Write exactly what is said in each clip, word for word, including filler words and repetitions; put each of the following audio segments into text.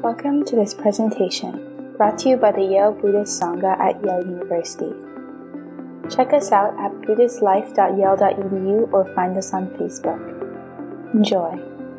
Welcome to this presentation, brought to you by the Yale Buddhist Sangha at Yale University. Check us out at buddhist life dot yale dot e d u or find us on Facebook. Enjoy.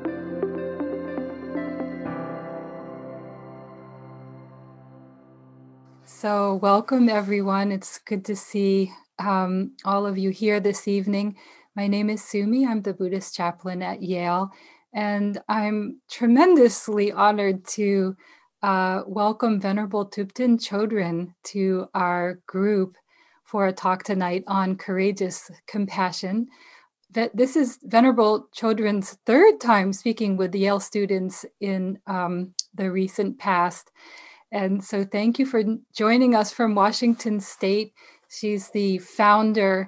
So welcome everyone. It's good to see um, all of you here this evening. My name is Sumi. I'm the Buddhist chaplain at Yale, and I'm tremendously honored to uh, welcome Venerable Thupten Chodron to our group for a talk tonight on courageous compassion. That this is Venerable Chodron's third time speaking with the Yale students in um, the recent past. And so thank you for joining us from Washington State. She's the founder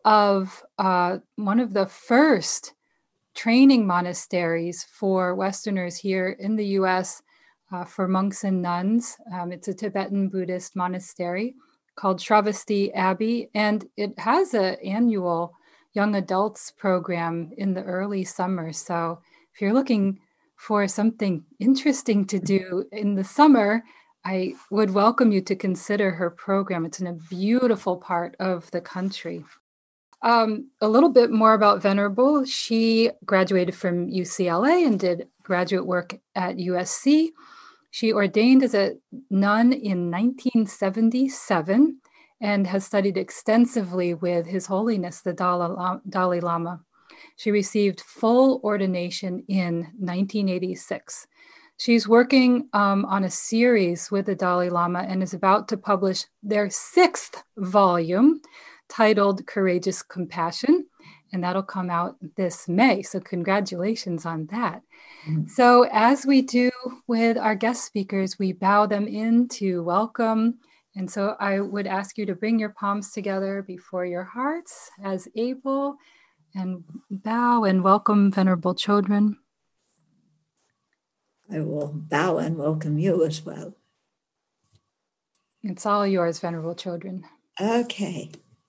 of uh, one of the first training monasteries for Westerners here in the U S uh, for monks and nuns. Um, it's a Tibetan Buddhist monastery called Shravasti Abbey, and it has an annual young adults program in the early summer. So if you're looking for something interesting to do in the summer, I would welcome you to consider her program. It's in a beautiful part of the country. Um, a little bit more about Venerable. She graduated from U C L A and did graduate work at U S C. She ordained as a nun in nineteen seventy-seven and has studied extensively with His Holiness the Dalai Lama. She received full ordination in nineteen eighty-six. She's working um, on a series with the Dalai Lama and is about to publish their sixth volume titled Courageous Compassion, and that'll come out this May. So congratulations on that. Mm-hmm. So as we do with our guest speakers, we bow them in to welcome. And so I would ask you to bring your palms together before your hearts as able and bow and welcome Venerable Chodron. I will bow and welcome you as well. It's all yours, Venerable Chodron. Okay.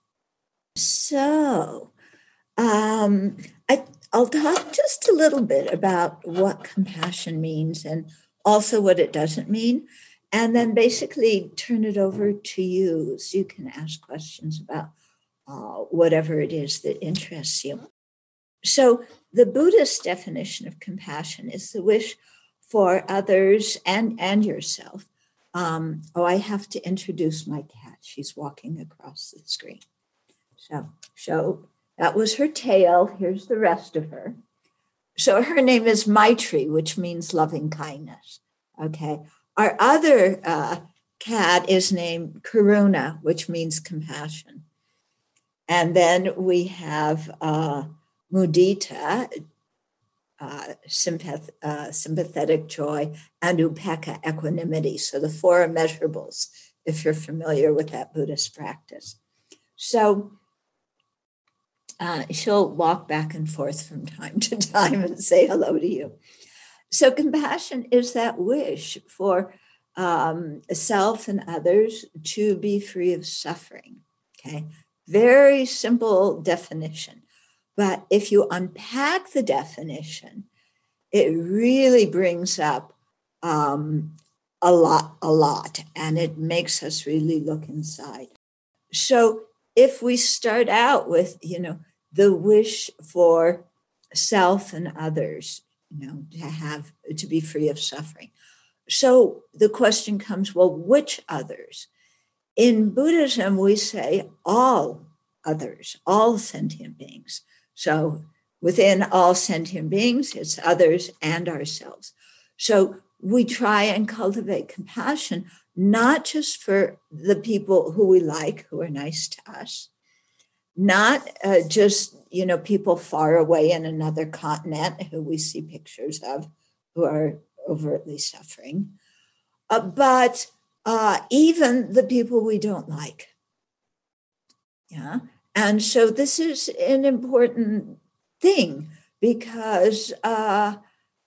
So, um, I, I'll talk just a little bit about what compassion means and also what it doesn't mean, and then basically turn it over to you so you can ask questions about uh, whatever it is that interests you. So, the Buddhist definition of compassion is the wish for others and, and yourself. Um, oh, I have to introduce my cat. She's walking across the screen. So, so that was her tail. Here's the rest of her. So her name is Maitri, which means loving kindness. Okay. Our other uh, cat is named Karuna, which means compassion. And then we have uh, Mudita, Uh, sympath- uh, sympathetic joy, and upekkha, equanimity. So the four immeasurables, if you're familiar with that Buddhist practice. So uh, she'll walk back and forth from time to time and say hello to you. So compassion is that wish for um, self and others to be free of suffering. Okay, very simple definition. But if you unpack the definition, it really brings up um, a lot, a lot, and it makes us really look inside. So if we start out with, you know, the wish for self and others, you know, to have, to be free of suffering. So the question comes, well, which others? In Buddhism, we say all others, all sentient beings. So within all sentient beings, it's others and ourselves. So we try and cultivate compassion, not just for the people who we like, who are nice to us, not uh, just, you know, people far away in another continent who we see pictures of who are overtly suffering, uh, but uh, even the people we don't like. Yeah. And so this is an important thing because, uh,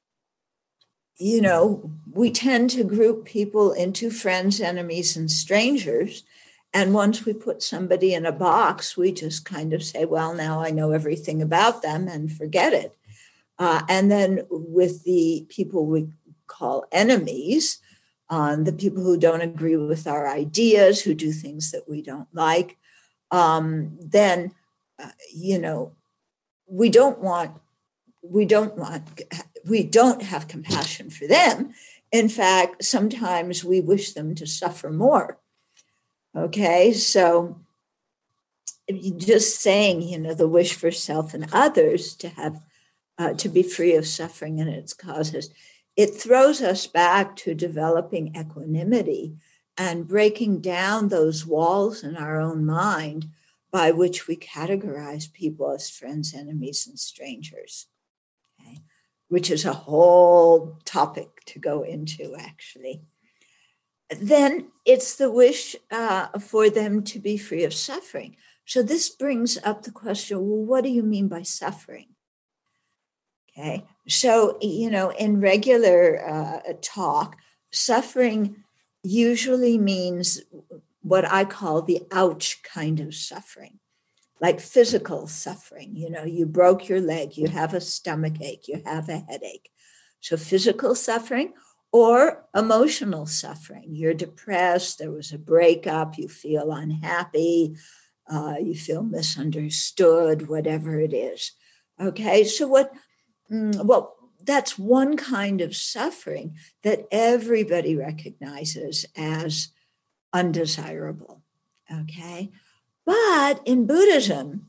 you know, we tend to group people into friends, enemies, and strangers. And once we put somebody in a box, we just kind of say, well, now I know everything about them and forget it. Uh, and then with the people we call enemies, um, the people who don't agree with our ideas, who do things that we don't like, um, then, uh, you know, we don't want, we don't want, we don't have compassion for them. In fact, sometimes we wish them to suffer more. Okay, so just saying, you know, the wish for self and others to have, uh, to be free of suffering and its causes, it throws us back to developing equanimity and breaking down those walls in our own mind by which we categorize people as friends, enemies, and strangers, okay? Which is a whole topic to go into, actually. Then it's the wish uh, for them to be free of suffering. So this brings up the question, well, what do you mean by suffering? Okay, so, you know, in regular uh, talk, suffering usually means what I call the ouch kind of suffering, like physical suffering. You know, you broke your leg, you have a stomach ache, you have a headache. So physical suffering or emotional suffering. You're depressed, there was a breakup, you feel unhappy, uh, you feel misunderstood, whatever it is. Okay, so what, mm, well, that's one kind of suffering that everybody recognizes as undesirable. Okay, but in Buddhism,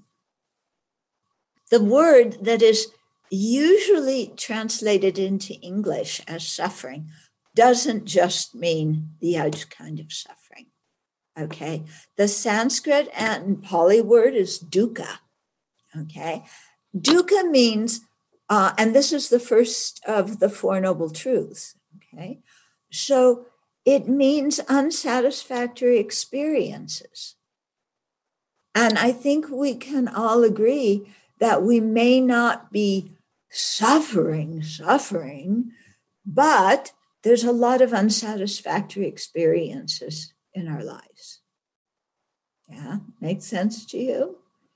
the word that is usually translated into English as suffering doesn't just mean the other kind of suffering. Okay, the Sanskrit and Pali word is dukkha. Okay, dukkha means, uh, and this is the first of the Four Noble Truths. Okay, so it means unsatisfactory experiences. And I think we can all agree that we may not be suffering, suffering, but there's a lot of unsatisfactory experiences in our lives. Yeah, makes sense to you?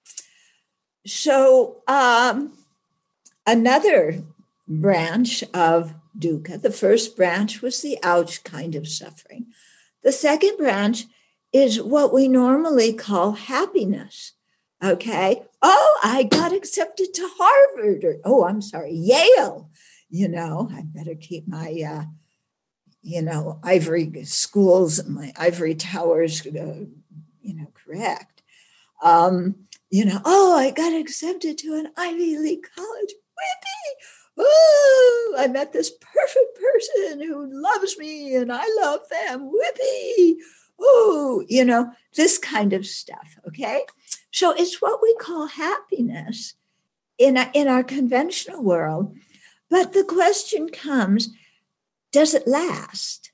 So um, another branch of dukkha, the first branch was the ouch kind of suffering. The second branch is what we normally call happiness. Okay. Oh, I got accepted to Harvard, or, oh, I'm sorry, Yale. You know, I better keep my, uh, you know, ivory schools, my ivory towers, uh, you know, correct. Um, you know, oh, I got accepted to an Ivy League college. Whippy! Oh, I met this perfect person who loves me and I love them. Whippy! Oh, you know, this kind of stuff. Okay. So it's what we call happiness in, a, in our conventional world. But the question comes, does it last?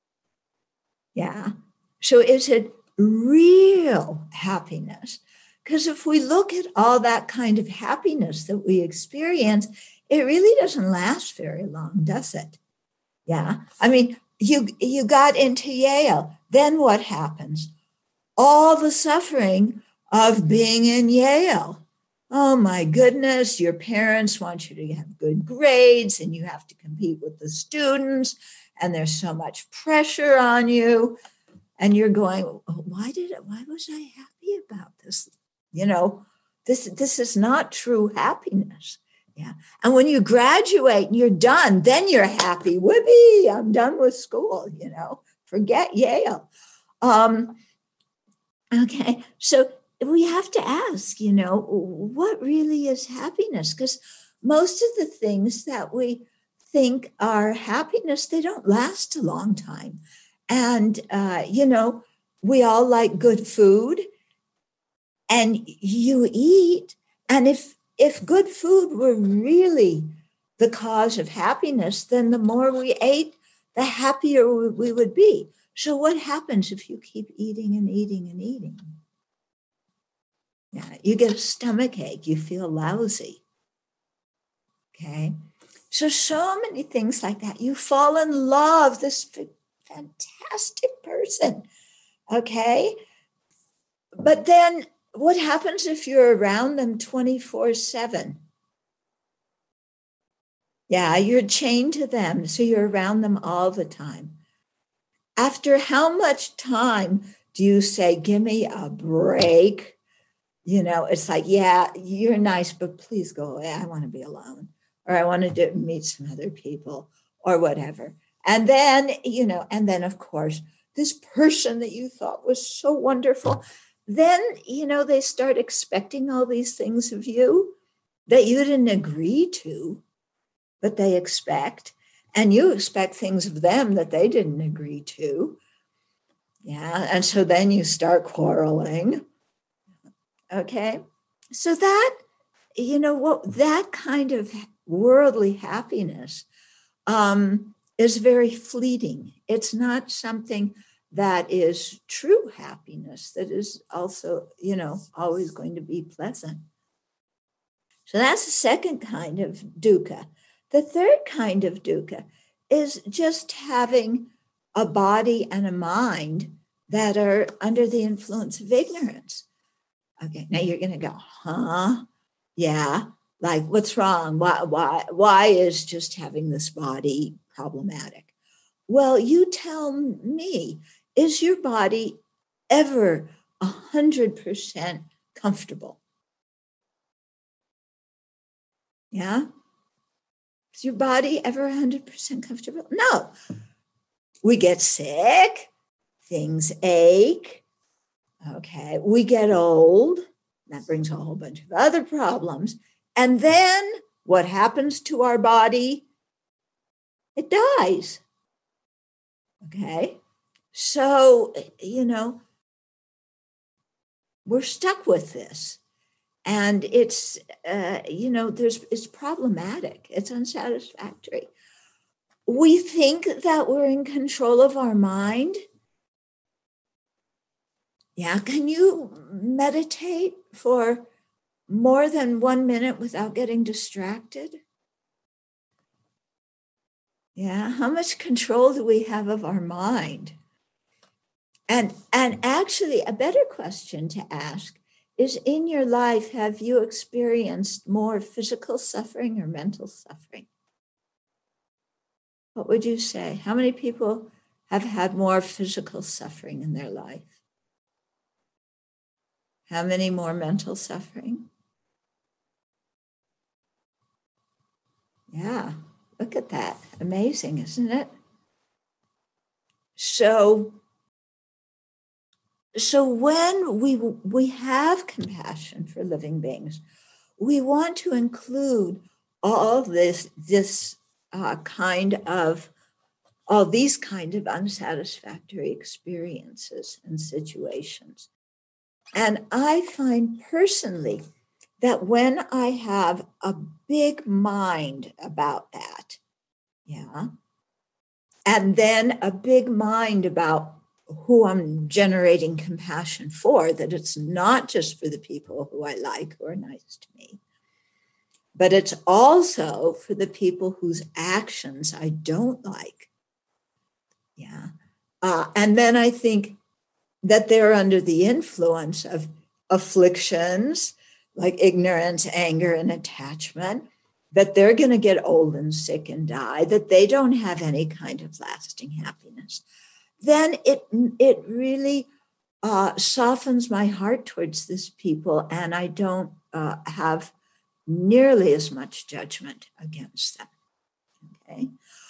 Yeah. So is it real happiness? Because if we look at all that kind of happiness that we experience, it really doesn't last very long, does it? Yeah. I mean, you, you got into Yale. Then what happens? All the suffering of being in Yale. Oh my goodness, your parents want you to have good grades and you have to compete with the students and there's so much pressure on you. And you're going, why did it, why was I happy about this? You know, this, this is not true happiness. Yeah. And when you graduate and you're done, then you're happy. Whoopee, I'm done with school, you know, forget Yale. Um, okay. So we have to ask, you know, what really is happiness? Because most of the things that we think are happiness, they don't last a long time. And, uh, you know, we all like good food and you eat. And if if good food were really the cause of happiness, then the more we ate, the happier we would be. So what happens if you keep eating and eating and eating? Yeah, you get a stomach ache, you feel lousy. Okay. So, so many things like that. You fall in love, this fantastic person. Okay. But then what happens if you're around them twenty-four seven? Yeah, you're chained to them, so you're around them all the time. After how much time do you say, give me a break? You know, it's like, yeah, you're nice, but please go away. I want to be alone, or I want to do, meet some other people, or whatever. And then, you know, and then, of course, this person that you thought was so wonderful, then, you know, they start expecting all these things of you that you didn't agree to, but they expect. And you expect things of them that they didn't agree to. Yeah. And so then you start quarreling. Okay. So that, you know, what that kind of worldly happiness um, is very fleeting. It's not something that is true happiness, that is also, you know, always going to be pleasant. So that's the second kind of dukkha. The third kind of dukkha is just having a body and a mind that are under the influence of ignorance. Okay, now you're going to go, huh? Yeah, like what's wrong? Why, why, why is just having this body problematic? Well, you tell me, is your body ever one hundred percent comfortable? Yeah? Is your body ever one hundred percent comfortable? No. We get sick, things ache. Okay, we get old. That brings a whole bunch of other problems. And then what happens to our body? It dies. Okay, so, you know, we're stuck with this. And it's, uh, you know, there's it's problematic. It's unsatisfactory. We think that we're in control of our mind. Yeah, can you meditate for more than one minute without getting distracted? Yeah, how much control do we have of our mind? And, and actually, a better question to ask is, in your life, have you experienced more physical suffering or mental suffering? What would you say? How many people have had more physical suffering in their life? How many more mental suffering? Yeah, look at that. Amazing, isn't it? So, so when we, we have compassion for living beings, we want to include all this, this uh, kind of, all these kind of unsatisfactory experiences and situations. And I find personally that when I have a big mind about that, yeah, and then a big mind about who I'm generating compassion for, that it's not just for the people who I like, who are nice to me, but it's also for the people whose actions I don't like. Yeah. Uh, and then I think that they're under the influence of afflictions like ignorance, anger, and attachment, that they're going to get old and sick and die, that they don't have any kind of lasting happiness, then it, it really uh, softens my heart towards these people, and I don't uh, have nearly as much judgment against them. Okay.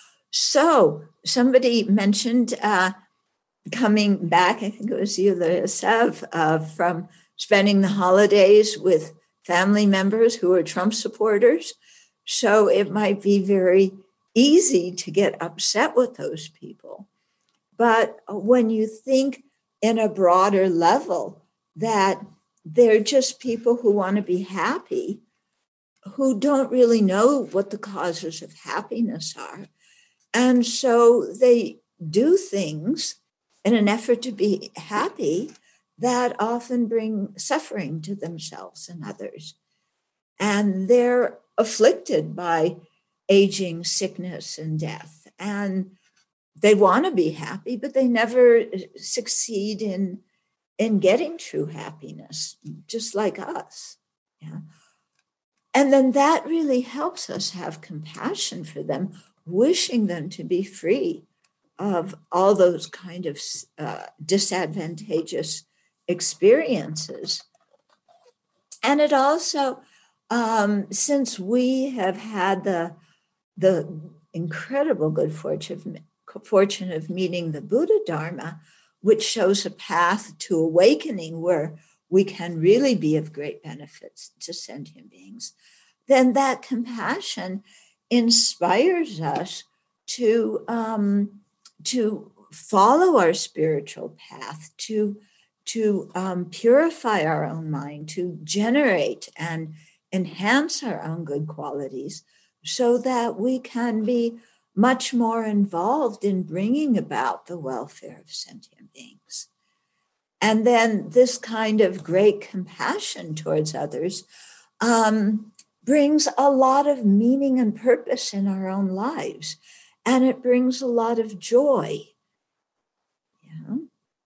So somebody mentioned uh, coming back, I think it was you, Sev, uh, from spending the holidays with family members who are Trump supporters. So it might be very easy to get upset with those people. But when you think in a broader level that they're just people who want to be happy, who don't really know what the causes of happiness are. And so they do things in an effort to be happy that often bring suffering to themselves and others. And they're afflicted by aging, sickness, and death. And they want to be happy, but they never succeed in, in getting true happiness, just like us. Yeah. And then that really helps us have compassion for them, wishing them to be free of all those kind of uh, disadvantageous experiences. And it also, um, since we have had the, the incredible good fortune of, fortune of meeting the Buddha Dharma, which shows a path to awakening where we can really be of great benefits to sentient beings, then that compassion inspires us to, um, to follow our spiritual path, to, to um, purify our own mind, to generate and enhance our own good qualities so that we can be much more involved in bringing about the welfare of sentient beings. And then this kind of great compassion towards others um, brings a lot of meaning and purpose in our own lives. And it brings a lot of joy. You know?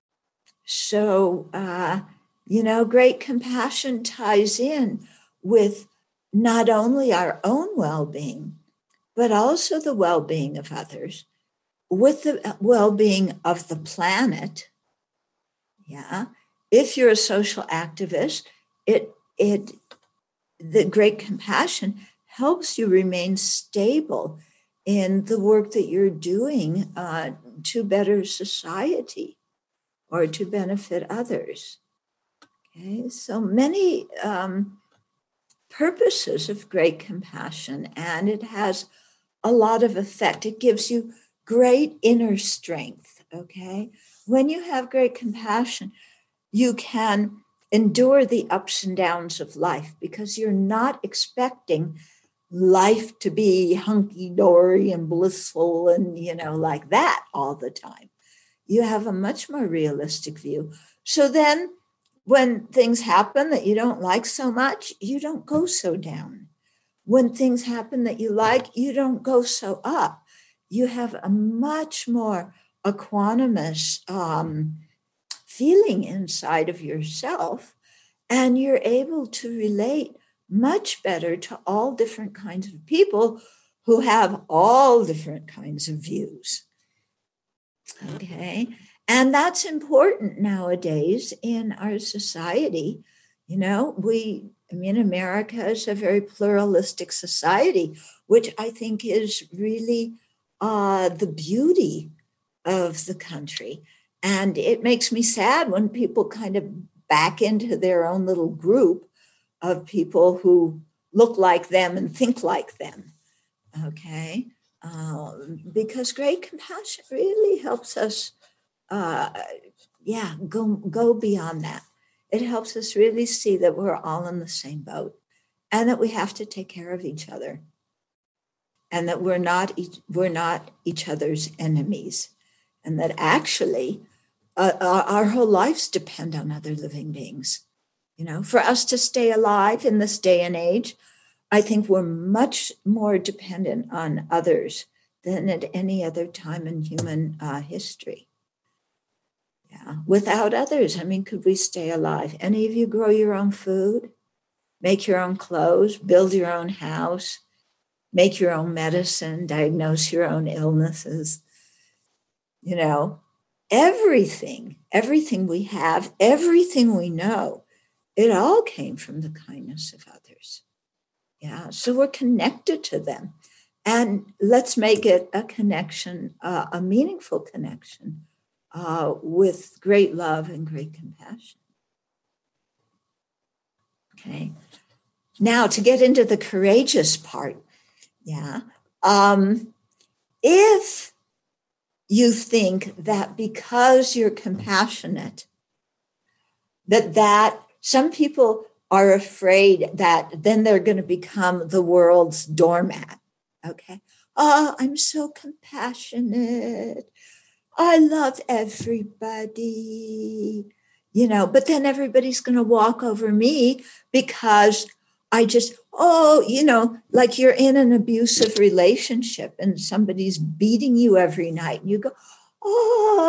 So, uh, you know, great compassion ties in with not only our own well-being, but also the well-being of others, with the well-being of the planet. Yeah. If you're a social activist, it it the great compassion helps you remain stable in the work that you're doing uh, to better society or to benefit others. Okay, so many um, purposes of great compassion, and it has a lot of effect. It gives you great inner strength, okay? When you have great compassion, you can endure the ups and downs of life because you're not expecting life to be hunky-dory and blissful and, you know, like that all the time. You have a much more realistic view. So then when things happen that you don't like so much, you don't go so down. When things happen that you like, you don't go so up. You have a much more equanimous um, feeling inside of yourself, and you're able to relate much better to all different kinds of people who have all different kinds of views. Okay. And that's important nowadays in our society. You know, we, I mean, America is a very pluralistic society, which I think is really uh, the beauty of the country. And it makes me sad when people kind of back into their own little group of people who look like them and think like them. Okay. Um, because great compassion really helps us, uh, yeah, go, go beyond that. It helps us really see that we're all in the same boat and that we have to take care of each other and that we're not, each, we're not each other's enemies, and that actually uh, our, our whole lives depend on other living beings. You know, for us to stay alive in this day and age, I think we're much more dependent on others than at any other time in human uh, history. Yeah, without others, I mean, could we stay alive? Any of you grow your own food, make your own clothes, build your own house, make your own medicine, diagnose your own illnesses? You know, everything, everything we have, everything we know, it all came from the kindness of others. Yeah, so we're connected to them. And let's make it a connection, uh, a meaningful connection uh, with great love and great compassion. Okay. Now to get into the courageous part. Yeah. Um, if you think that because you're compassionate, that that some people are afraid that then they're going to become the world's doormat. Okay. Oh, I'm so compassionate. I love everybody, you know, but then everybody's going to walk over me because I just, oh, you know, like you're in an abusive relationship and somebody's beating you every night and you go, oh,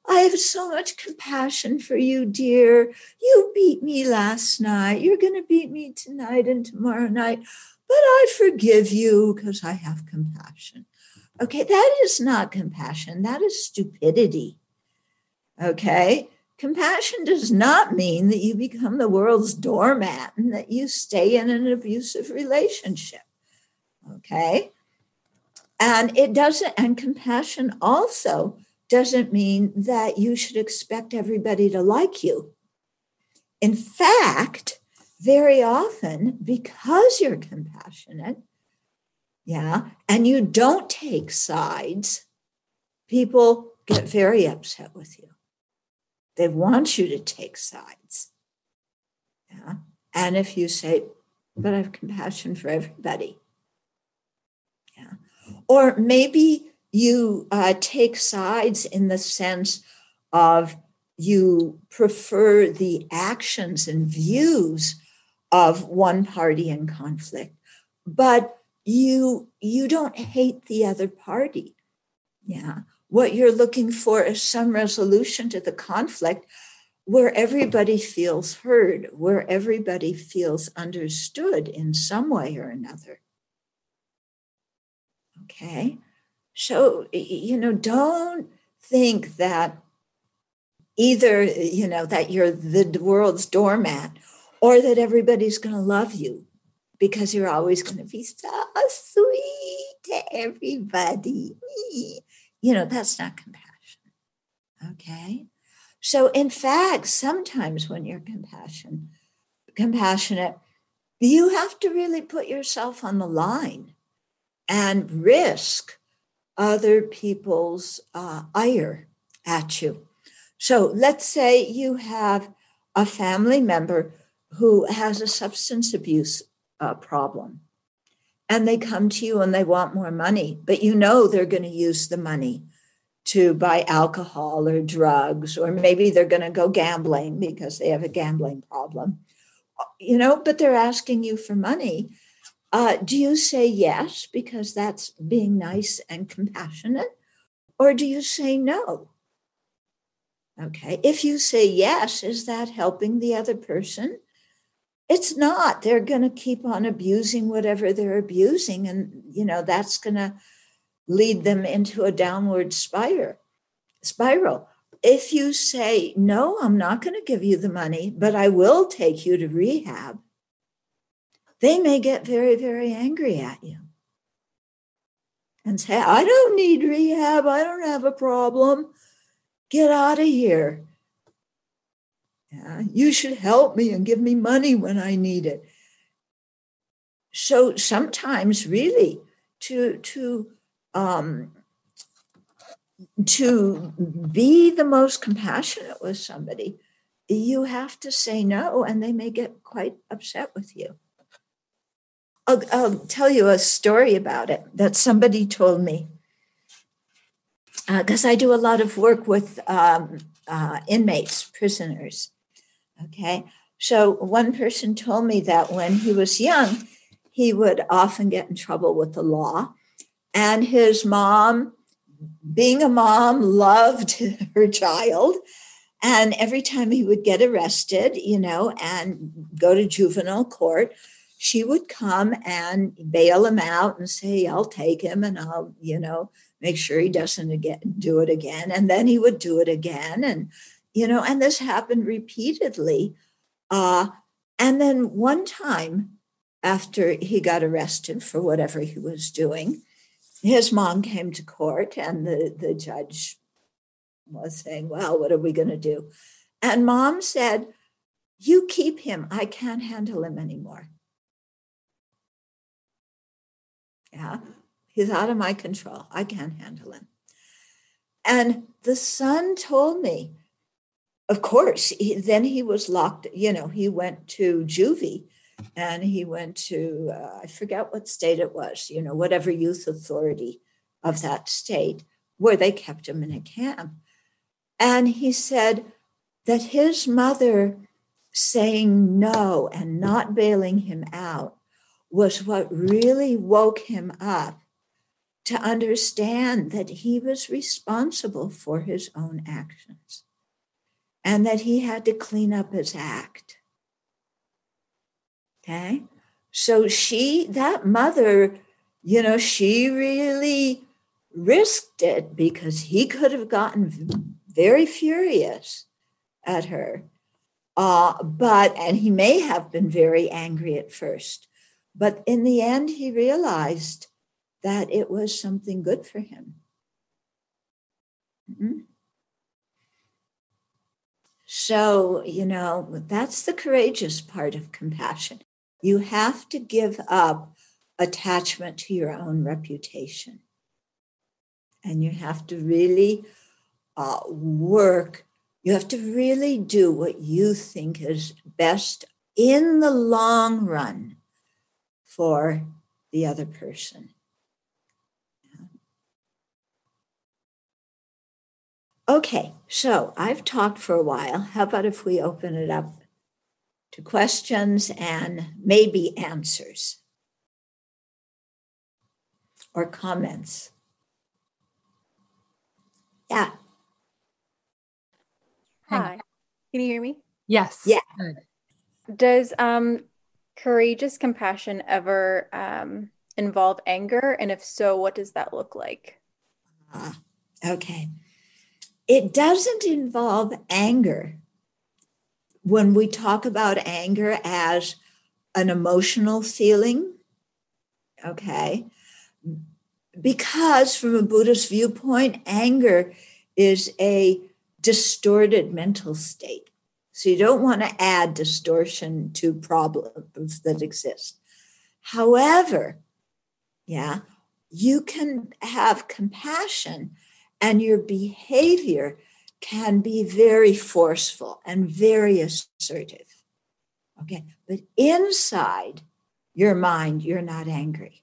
I have so much compassion for you, dear. You beat me last night. You're going to beat me tonight and tomorrow night. But I forgive you because I have compassion. Okay, that is not compassion. That is stupidity. Okay? Compassion does not mean that you become the world's doormat and that you stay in an abusive relationship. Okay? And it doesn't, and compassion also doesn't mean that you should expect everybody to like you. In fact, very often, because you're compassionate, yeah, and you don't take sides, people get very upset with you. They want you to take sides. Yeah. And if you say, but I have compassion for everybody. Yeah. Or maybe you uh, take sides in the sense of you prefer the actions and views of one party in conflict, but you you don't hate the other party. Yeah. What you're looking for is some resolution to the conflict where everybody feels heard, where everybody feels understood in some way or another. Okay. So, you know, don't think that either, you know, that you're the world's doormat or that everybody's going to love you because you're always going to be so sweet to everybody. You know, that's not compassion. Okay. So in fact, sometimes when you're compassion, compassionate, you have to really put yourself on the line and risk other people's uh, ire at you. So let's say you have a family member who has a substance abuse uh, problem, and they come to you and they want more money, but you know they're going to use the money to buy alcohol or drugs, or maybe they're going to go gambling because they have a gambling problem, you know, but they're asking you for money. Uh, do you say yes because that's being nice and compassionate, or do you say no? Okay, if you say yes, is that helping the other person? It's not. They're going to keep on abusing whatever they're abusing, and you know that's going to lead them into a downward spiral. Spiral. If you say no, I'm not going to give you the money, but I will take you to rehab, they may get very, very angry at you and say, I don't need rehab. I don't have a problem. Get out of here. Yeah, you should help me and give me money when I need it. So sometimes really to, to, um, to be the most compassionate with somebody, you have to say no, and they may get quite upset with you. I'll, I'll tell you a story about it that somebody told me, because uh, I do a lot of work with um, uh, inmates, prisoners. Okay, so one person told me that when he was young, he would often get in trouble with the law, and his mom, being a mom, loved her child. And every time he would get arrested, you know, and go to juvenile court, she would come and bail him out and say, I'll take him and I'll, you know, make sure he doesn't again, do it again. And then he would do it again. And, you know, and this happened repeatedly. Uh, and then one time after he got arrested for whatever he was doing, his mom came to court and the, the judge was saying, well, what are we going to do? And mom said, you keep him. I can't handle him anymore. Yeah, he's out of my control. I can't handle him. And the son told me, of course, he, then he was locked, you know, he went to juvie and he went to, uh, I forget what state it was, you know, whatever youth authority of that state, where they kept him in a camp. And he said that his mother saying no and not bailing him out was what really woke him up to understand that he was responsible for his own actions and that he had to clean up his act. Okay? So she, that mother, you know, she really risked it because he could have gotten very furious at her. Uh, but, and he may have been very angry at first, but in the end, he realized that it was something good for him. Mm-hmm. So, you know, that's the courageous part of compassion. You have to give up attachment to your own reputation. And you have to really uh, work. You have to really do what you think is best in the long run for the other person. Okay, so I've talked for a while. How about if we open it up to questions and maybe answers or comments? Yeah. Hi. Can you hear me? Yes. Yeah. Good. Does um, courageous compassion ever um, involve anger? And if so, what does that look like? Uh, okay. It doesn't involve anger. When we talk about anger as an emotional feeling, okay, because from a Buddhist viewpoint, anger is a distorted mental state. So you don't want to add distortion to problems that exist. However, yeah, you can have compassion and your behavior can be very forceful and very assertive. Okay, but inside your mind, you're not angry.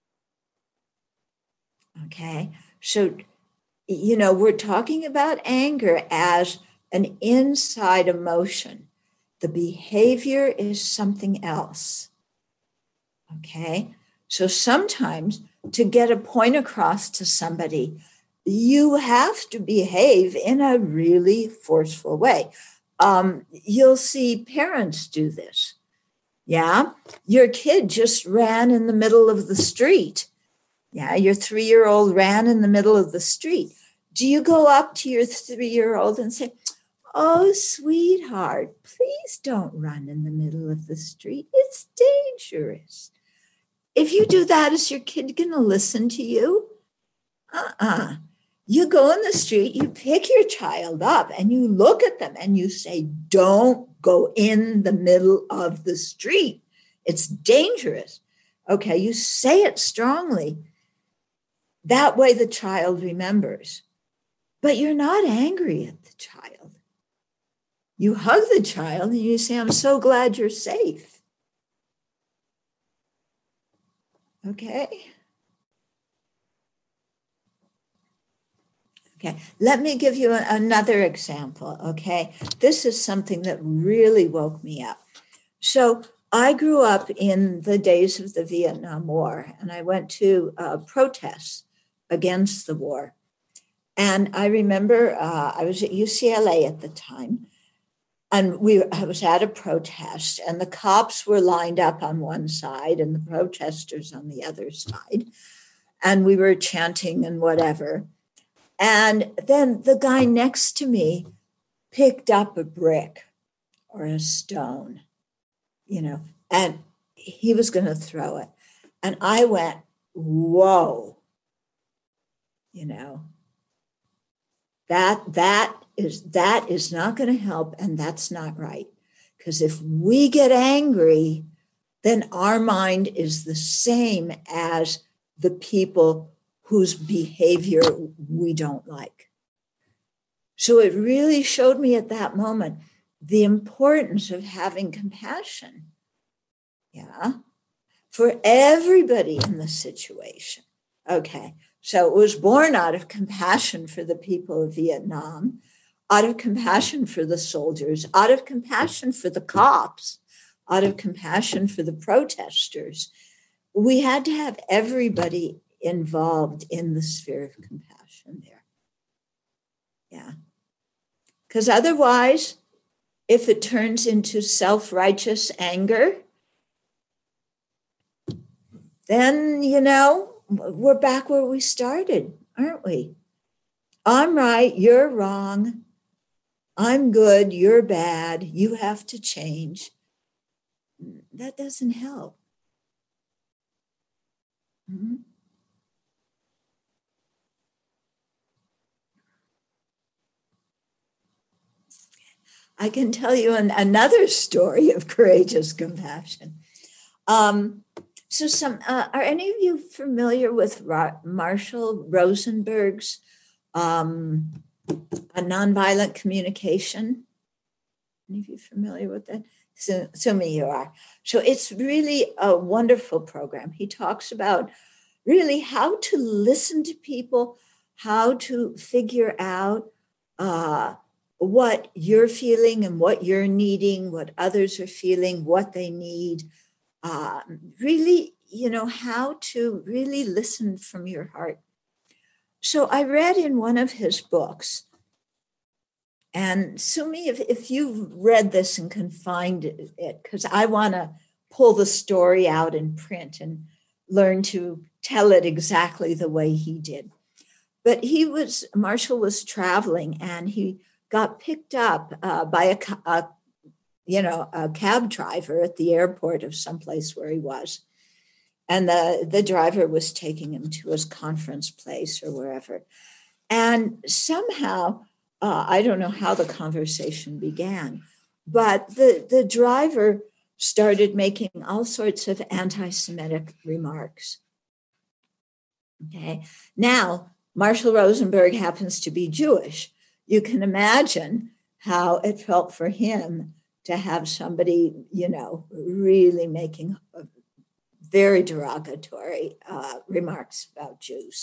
Okay, so, you know, we're talking about anger as an inside emotion. The behavior is something else. Okay, so sometimes to get a point across to somebody, you have to behave in a really forceful way. Um, you'll see parents do this. Yeah, your kid just ran in the middle of the street. Yeah, your three-year-old ran in the middle of the street. Do you go up to your three-year-old and say, "Oh, sweetheart, please don't run in the middle of the street. It's dangerous"? If you do that, is your kid going to listen to you? Uh-uh. You go in the street, you pick your child up and you look at them and you say, "Don't go in the middle of the street. It's dangerous." Okay, you say it strongly. That way the child remembers. But you're not angry at the child. You hug the child and you say, "I'm so glad you're safe." Okay? Okay, let me give you a, another example, okay? This is something that really woke me up. So I grew up in the days of the Vietnam War, and I went to uh, protests against the war. And I remember uh, I was at U C L A at the time, and we I was at a protest, and the cops were lined up on one side and the protesters on the other side. And we were chanting and whatever. And then the guy next to me picked up a brick or a stone, you know, and he was going to throw it. And I went, "Whoa, you know, that that is that is not going to help, and that's not right. Because if we get angry, then our mind is the same as the people whose behavior we don't like." So it really showed me at that moment the importance of having compassion, yeah, for everybody in the situation. Okay, so it was born out of compassion for the people of Vietnam, out of compassion for the soldiers, out of compassion for the cops, out of compassion for the protesters. We had to have everybody involved in the sphere of compassion there. Yeah. Because otherwise, if it turns into self-righteous anger, then, you know, we're back where we started, aren't we? I'm right, you're wrong. I'm good, you're bad. You have to change. That doesn't help. Mm-hmm. I can tell you an, another story of courageous compassion. Um, so, some uh, are any of you familiar with Ra- Marshall Rosenberg's um, a nonviolent communication? Any of you familiar with that? So, so many you are. So it's really a wonderful program. He talks about really how to listen to people, how to figure out uh, what you're feeling and what you're needing, what others are feeling, what they need. Uh, really, you know, how to really listen from your heart. So I read in one of his books, and Sumi, if, if you've read this and can find it, because I want to pull the story out in print and learn to tell it exactly the way he did. But he was, Marshall was traveling and he got picked up uh, by a, a, you know, a cab driver at the airport of someplace where he was. And the, the driver was taking him to his conference place or wherever. And somehow, uh, I don't know how the conversation began, but the, the driver started making all sorts of anti-Semitic remarks. Okay. Now, Marshall Rosenberg happens to be Jewish. You can imagine how it felt for him to have somebody, you know, really making very derogatory uh, remarks about Jews.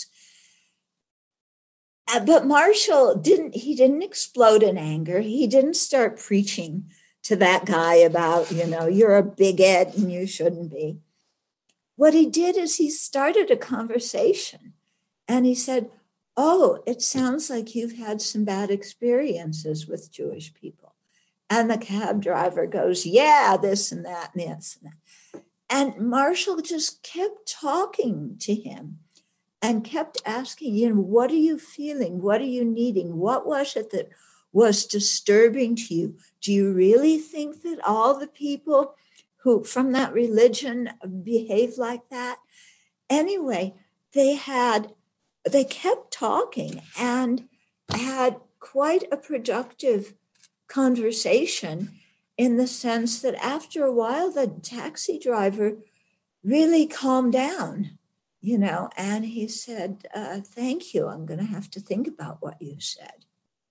Uh, but Marshall didn't, he didn't explode in anger. He didn't start preaching to that guy about, you know, you're a bigot and you shouldn't be. What he did is he started a conversation and he said, oh, it sounds like you've had some bad experiences with Jewish people. And the cab driver goes, yeah, this and that and this and that. And Marshall just kept talking to him and kept asking, you know, what are you feeling? What are you needing? What was it that was disturbing to you? Do you really think that all the people who from that religion behave like that? Anyway, they had, they kept talking and had quite a productive conversation in the sense that after a while, the taxi driver really calmed down, you know, and he said, uh, thank you. I'm going to have to think about what you said.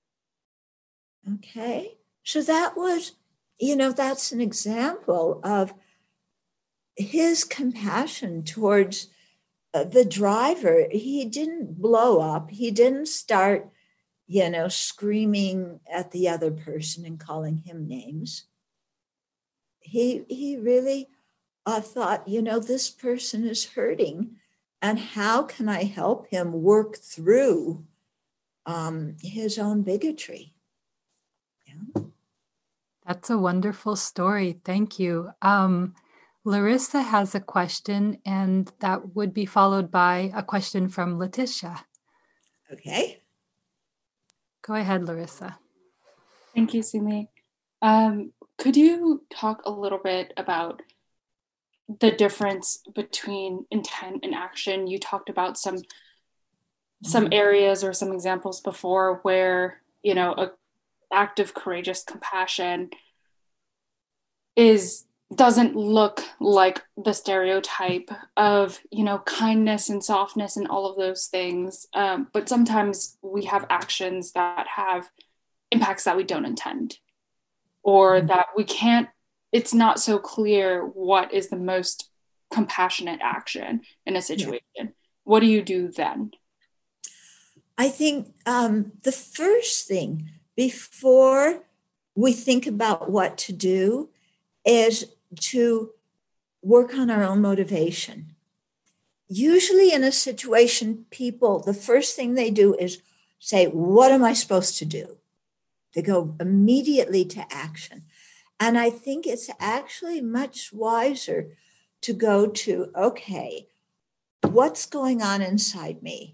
Okay. So that was, you know, that's an example of his compassion towards uh, the driver. He didn't blow up. He didn't start, you know, screaming at the other person and calling him names. He, he really uh, thought, you know, this person is hurting and how can I help him work through um, his own bigotry? Yeah. That's a wonderful story. Thank you. Um, Larissa has a question, and that would be followed by a question from Letitia. Okay. Go ahead, Larissa. Thank you, Sumi. Um, could you talk a little bit about the difference between intent and action? You talked about some some areas or some examples before where, you know, a act of courageous compassion is doesn't look like the stereotype of, you know, kindness and softness and all of those things. Um, but sometimes we have actions that have impacts that we don't intend, or that we can't, it's not so clear what is the most compassionate action in a situation. Yeah. What do you do then? I think um, the first thing before we think about what to do is to work on our own motivation. usually in a situation, people, the first thing they do is say, what am I supposed to do? They go immediately to action. And I think it's actually much wiser to go to, okay, what's going on inside me?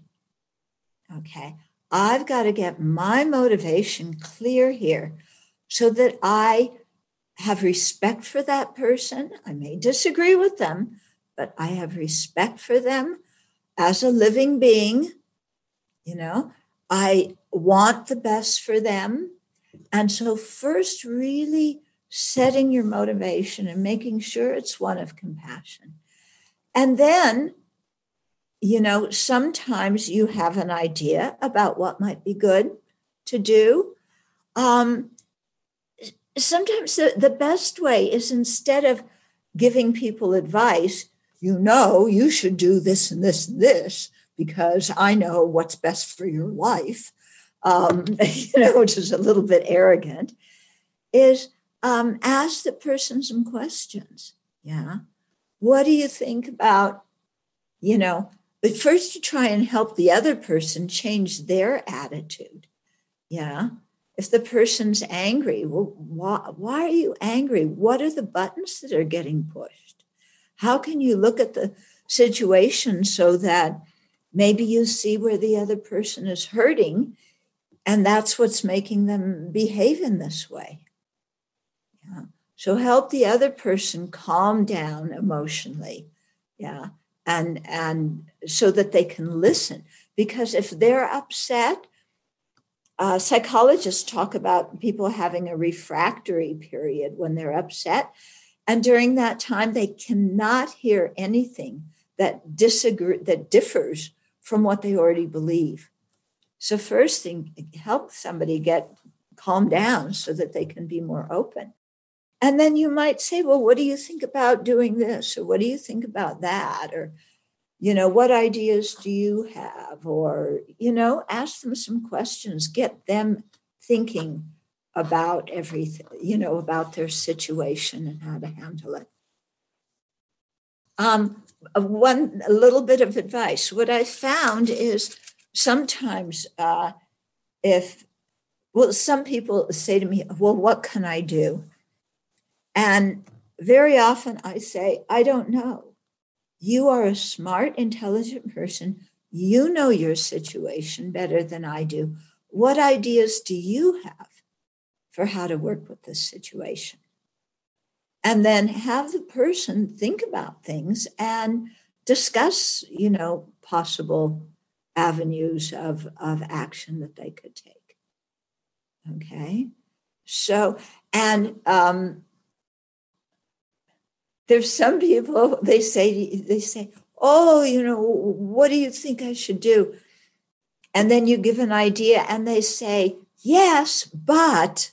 Okay, I've got to get my motivation clear here so that I have respect for that person. I may disagree with them, but I have respect for them as a living being. You know, I want the best for them. And so first, really setting your motivation and making sure it's one of compassion. And then, you know, sometimes you have an idea about what might be good to do. Um, sometimes the, the best way is, instead of giving people advice, you know, you should do this and this and this because I know what's best for your life, um, you know, which is a little bit arrogant, is um, ask the person some questions. Yeah. What do you think about, you know, but first to try and help the other person change their attitude. Yeah. If the person's angry, well, why, why are you angry? What are the buttons that are getting pushed? How can you look at the situation so that maybe you see where the other person is hurting, and that's what's making them behave in this way? Yeah. So help the other person calm down emotionally. Yeah. And, and so that they can listen. Because if they're upset, uh, psychologists talk about people having a refractory period when they're upset. And during that time, they cannot hear anything that disagree, that differs from what they already believe. So first thing, help somebody get calm down so that they can be more open. And then you might say, well, what do you think about doing this? Or what do you think about that? Or, you know, what ideas do you have? Or, you know, ask them some questions, get them thinking about everything, you know, about their situation and how to handle it. Um, one a little bit of advice. What I found is sometimes uh, if, well, some people say to me, well, what can I do? And very often I say, I don't know. You are a smart, intelligent person. You know your situation better than I do. What ideas do you have for how to work with this situation? And then have the person think about things and discuss, you know, possible avenues of, of action that they could take. Okay. So, and, um, there's some people, they say, they say, oh, you know, what do you think I should do? And then you give an idea and they say, yes, but.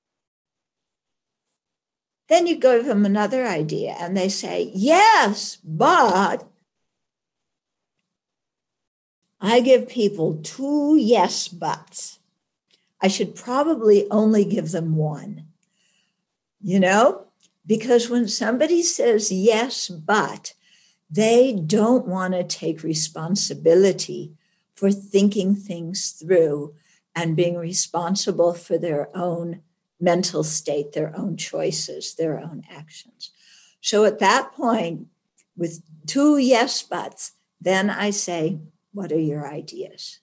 Then you give them another idea and they say, yes, but. I give people two yes buts. I should probably only give them one, you know? Because when somebody says yes, but, they don't want to take responsibility for thinking things through and being responsible for their own mental state, their own choices, their own actions. So at that point, with two yes, buts, then I say, what are your ideas?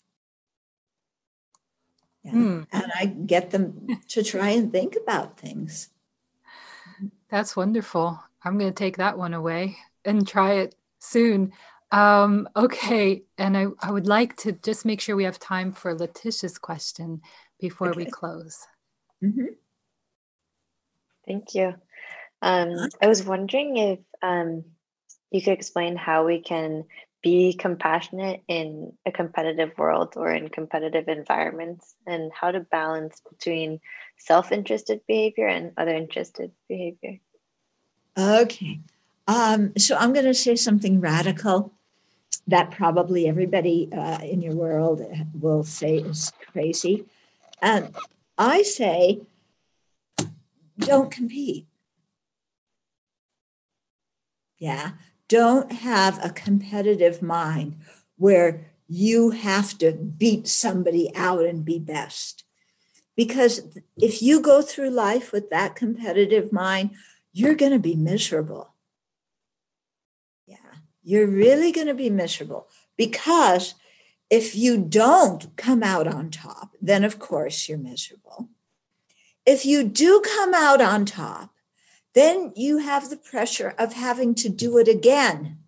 Yeah. Mm. And I get them to try and think about things. That's wonderful. I'm going to take that one away and try it soon. Um, okay. And I, I would like to just make sure we have time for Letitia's question before okay. we close. Mm-hmm. Thank you. Um, I was wondering if um, you could explain how we can be compassionate in a competitive world or in competitive environments, and how to balance between self-interested behavior and other interested behavior. Okay. Um, so I'm going to say something radical that probably everybody uh, in your world will say is crazy. And I say, don't compete. Yeah. don't have a competitive mind where you have to beat somebody out and be best. Because if you go through life with that competitive mind, you're going to be miserable. Yeah, you're really going to be miserable. Because if you don't come out on top, then of course you're miserable. If you do come out on top, then you have the pressure of having to do it again.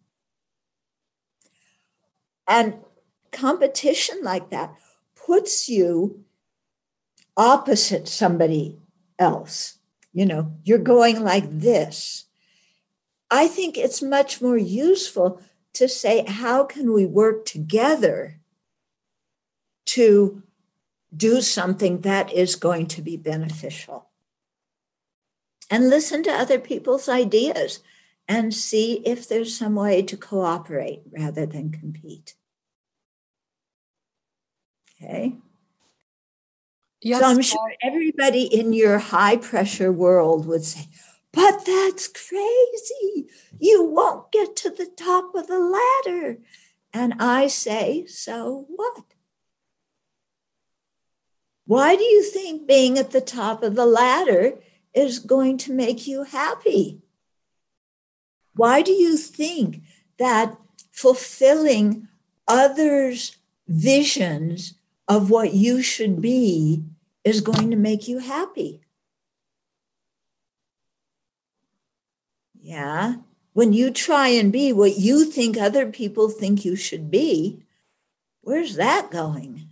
And competition like that puts you opposite somebody else. You know, you're going like this. I think it's much more useful to say, how can we work together to do something that is going to be beneficial? And listen to other people's ideas and see if there's some way to cooperate rather than compete. Okay? Yes. So I'm sure everybody in your high pressure world would say, but that's crazy. You won't get to the top of the ladder. And I say, so what? Why do you think being at the top of the ladder is going to make you happy? Why do you think that fulfilling others' visions of what you should be is going to make you happy? Yeah. When you try and be what you think other people think you should be, where's that going?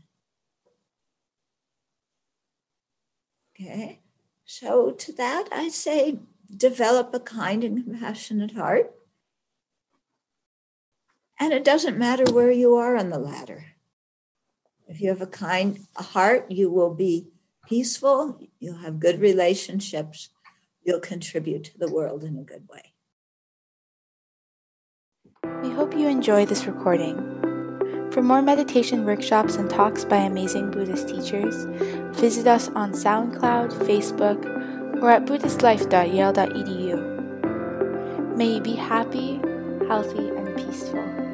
Okay. So to that, I say, develop a kind and compassionate heart. And it doesn't matter where you are on the ladder. If you have a kind heart, you will be peaceful, you'll have good relationships, you'll contribute to the world in a good way. We hope you enjoy this recording. For more meditation workshops and talks by amazing Buddhist teachers, visit us on SoundCloud, Facebook, or at buddhist life dot yale dot e d u. May you be happy, healthy, and peaceful.